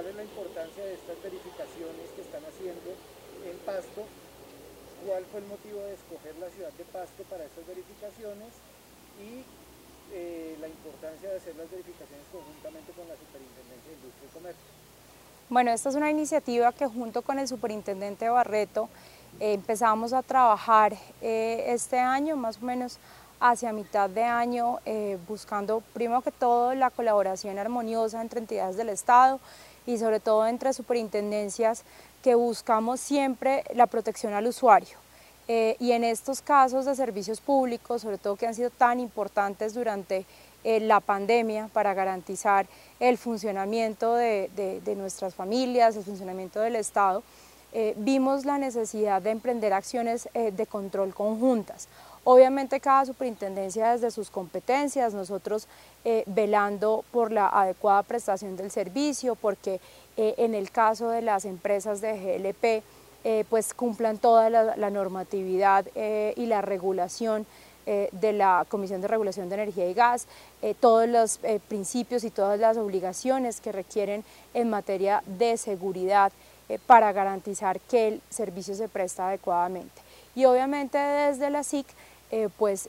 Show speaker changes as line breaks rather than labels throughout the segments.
¿cuál es la importancia de estas verificaciones que están haciendo en Pasto? ¿Cuál fue el motivo de escoger la ciudad de Pasto para estas verificaciones? Y la importancia de hacer las verificaciones conjuntamente con la Superintendencia de Industria y Comercio.
Bueno, esta es una iniciativa que junto con el superintendente Barreto empezamos a trabajar este año, más o menos hacia mitad de año, buscando primero que todo la colaboración armoniosa entre entidades del Estado y sobre todo entre superintendencias, que buscamos siempre la protección al usuario. Y en estos casos de servicios públicos, sobre todo que han sido tan importantes durante la pandemia para garantizar el funcionamiento de nuestras familias, el funcionamiento del Estado, vimos la necesidad de emprender acciones de control conjuntas. Obviamente cada superintendencia desde sus competencias, nosotros velando por la adecuada prestación del servicio, porque en el caso de las empresas de GLP, pues cumplan toda la normatividad y la regulación de la Comisión de Regulación de Energía y Gas, todos los principios y todas las obligaciones que requieren en materia de seguridad para garantizar que el servicio se presta adecuadamente. Y obviamente desde la SIC, pues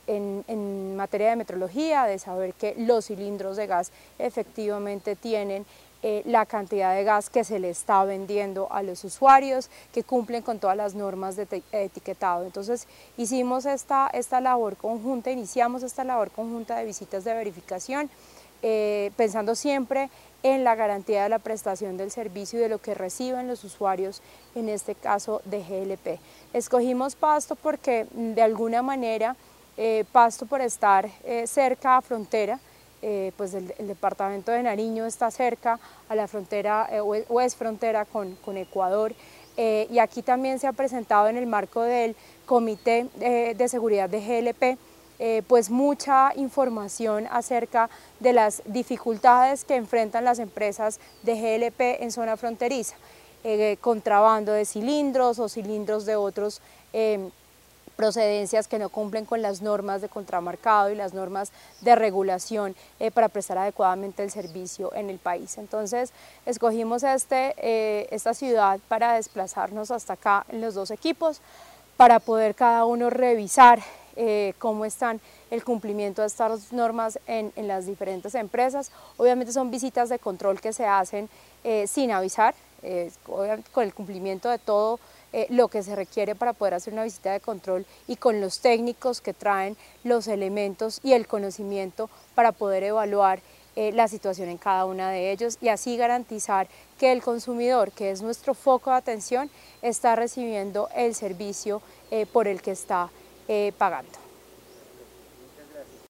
en materia de metrología, de saber que los cilindros de gas efectivamente tienen la cantidad de gas que se le está vendiendo a los usuarios, que cumplen con todas las normas de etiquetado. Entonces hicimos esta labor conjunta, iniciamos esta labor conjunta de visitas de verificación, pensando siempre en la garantía de la prestación del servicio y de lo que reciben los usuarios, en este caso de GLP. Escogimos Pasto porque de alguna manera Pasto, por estar cerca a frontera, pues el departamento de Nariño está cerca a la frontera o es frontera con Ecuador, y aquí también se ha presentado en el marco del Comité de Seguridad de GLP pues mucha información acerca de las dificultades que enfrentan las empresas de GLP en zona fronteriza, contrabando de cilindros o cilindros de otros procedencias que no cumplen con las normas de contramarcado y las normas de regulación para prestar adecuadamente el servicio en el país. Entonces escogimos esta ciudad para desplazarnos hasta acá en los dos equipos, para poder cada uno revisar cómo están el cumplimiento de estas normas en las diferentes empresas. Obviamente son visitas de control que se hacen sin avisar, con el cumplimiento de todo lo que se requiere para poder hacer una visita de control y con los técnicos que traen los elementos y el conocimiento para poder evaluar la situación en cada una de ellos y así garantizar que el consumidor, que es nuestro foco de atención, está recibiendo el servicio por el que está pagando.